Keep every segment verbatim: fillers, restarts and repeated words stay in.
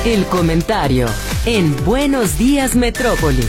El comentario en Buenos Días Metrópoli.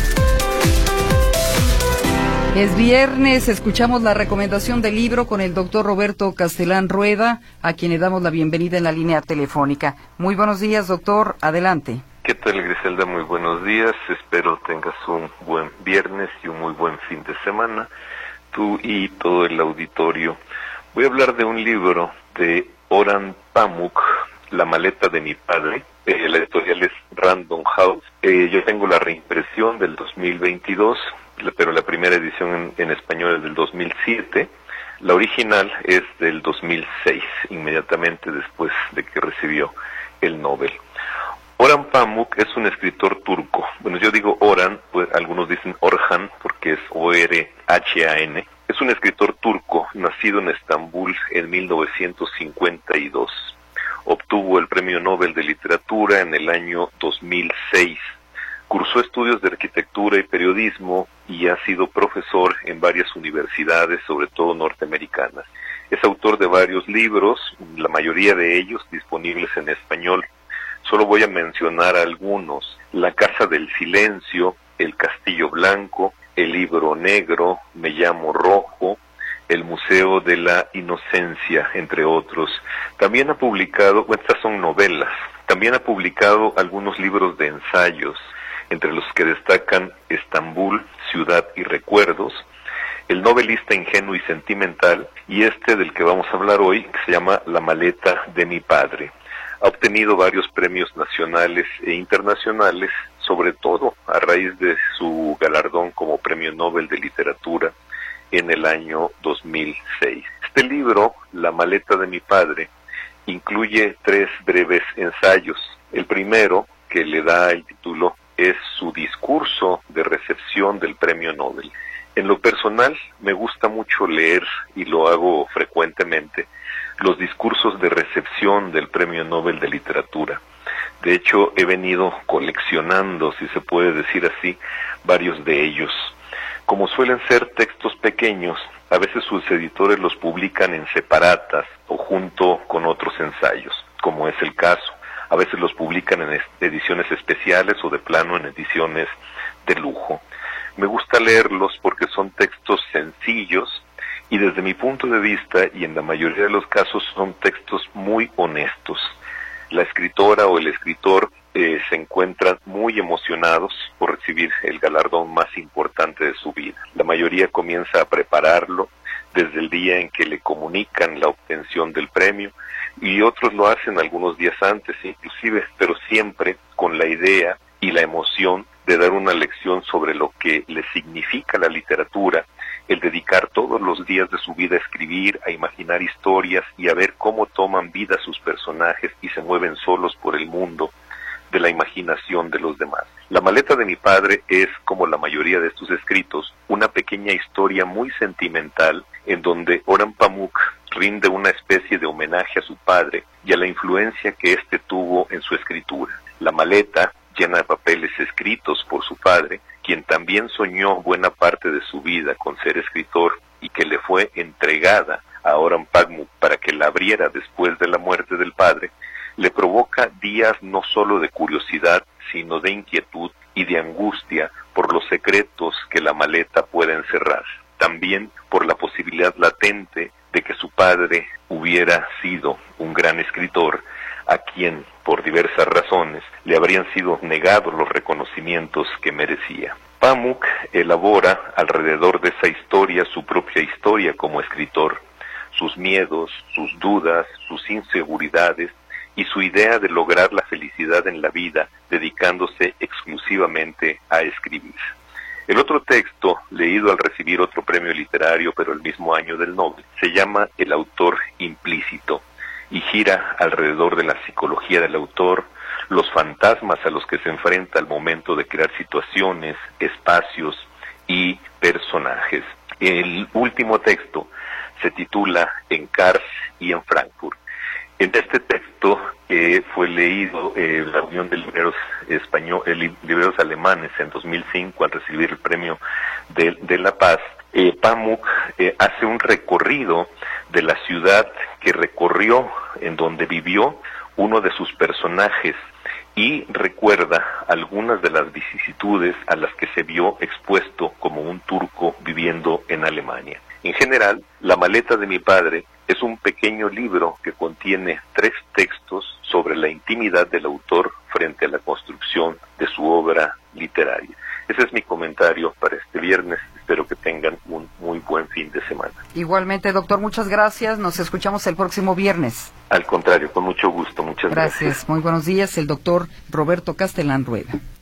Es viernes, escuchamos la recomendación del libro con el doctor Roberto Castelán Rueda, a quien le damos la bienvenida en la línea telefónica. Muy buenos días, doctor, adelante. ¿Qué tal, Griselda? Muy buenos días, espero tengas un buen viernes y un muy buen fin de semana, tú y todo el auditorio. Voy a hablar de un libro de Orhan Pamuk, La maleta de mi padre. Eh, la editorial es Random House. Eh, yo tengo la reimpresión del dos mil veintidós, pero la primera edición en, en español es del dos mil siete. La original es del dos mil seis, inmediatamente después de que recibió el Nobel. Orhan Pamuk es un escritor turco. Bueno, yo digo Orhan, pues algunos dicen Orhan porque es O R H A N. Es un escritor turco, nacido en Estambul en mil novecientos cincuenta y dos. Obtuvo el Premio Nobel de Literatura en el año dos mil seis. Cursó estudios de arquitectura y periodismo y ha sido profesor en varias universidades, sobre todo norteamericanas. Es autor de varios libros, la mayoría de ellos disponibles en español. Solo voy a mencionar algunos: La Casa del Silencio, El Castillo Blanco, El Libro Negro, Me Llamo Rojo, El Museo de la Inocencia, entre otros. También ha publicado, bueno, estas son novelas, también ha publicado algunos libros de ensayos, entre los que destacan Estambul, Ciudad y Recuerdos, El novelista ingenuo y sentimental, y este del que vamos a hablar hoy, que se llama La maleta de mi padre. Ha obtenido varios premios nacionales e internacionales, sobre todo a raíz de su galardón como Premio Nobel de Literatura en el año dos mil seis. Este libro, La maleta de mi padre, incluye tres breves ensayos. El primero, que le da el título, es su discurso de recepción del Premio Nobel. En lo personal, me gusta mucho leer, y lo hago frecuentemente, los discursos de recepción del Premio Nobel de Literatura. De hecho, he venido coleccionando, si se puede decir así, varios de ellos. Como suelen ser textos pequeños, a veces sus editores los publican en separatas o junto con otros ensayos, como es el caso. A veces los publican en ediciones especiales o de plano en ediciones de lujo. Me gusta leerlos porque son textos sencillos y desde mi punto de vista, y en la mayoría de los casos, son textos muy honestos. La escritora o el escritor eh, se encuentran muy emocionados por recibir el galardón más importante de su vida. La mayoría comienza a prepararlo desde el día en que le comunican la obtención del premio, y otros lo hacen algunos días antes inclusive, pero siempre con la idea y la emoción de dar una lección sobre lo que le significa la literatura, el dedicar todos los días de su vida a escribir, a imaginar historias y a ver cómo toman vida sus personajes y se mueven solos por el mundo de la imaginación de los demás. La maleta de mi padre es, como la mayoría de estos escritos, una pequeña historia muy sentimental en donde Orhan Pamuk rinde una especie de homenaje a su padre y a la influencia que éste tuvo en su escritura. La maleta, llena de papeles escritos por su padre, quien también soñó buena parte de su vida con ser escritor y que le fue entregada a Orhan Pamuk para que la abriera después de la muerte del padre, le provoca días no solo de curiosidad, sino de inquietud y de angustia por los secretos que la maleta puede encerrar. También por la posibilidad latente de que su padre hubiera sido un gran escritor, a quien, por diversas razones, le habrían sido negados los reconocimientos que merecía. Pamuk elabora alrededor de esa historia su propia historia como escritor, sus miedos, sus dudas, sus inseguridades y su idea de lograr la felicidad en la vida dedicándose exclusivamente a escribir. El otro texto, leído al recibir otro premio literario, pero el mismo año del Nobel, se llama El autor implícito y gira alrededor de la psicología del autor, los fantasmas a los que se enfrenta al momento de crear situaciones, espacios y personajes. El último texto se titula En Kars y en Frankfurt. En este texto eh, fue leído eh, la Unión de Libreros Español, eh, Libreros Alemanes en dos mil cinco al recibir el premio de, de la Paz. Eh, Pamuk eh, hace un recorrido de la ciudad que recorrió, en donde vivió uno de sus personajes, y recuerda algunas de las vicisitudes a las que se vio expuesto como un turco viviendo en Alemania. En general, La maleta de mi padre es un pequeño libro que contiene tres textos sobre la intimidad del autor frente a la construcción de su obra literaria. Ese es mi comentario para este viernes. Espero que tengan un muy buen fin de semana. Igualmente, doctor, muchas gracias. Nos escuchamos el próximo viernes. Al contrario, con mucho gusto. Muchas gracias. Gracias. Muy buenos días. El doctor Roberto Castelán Rueda.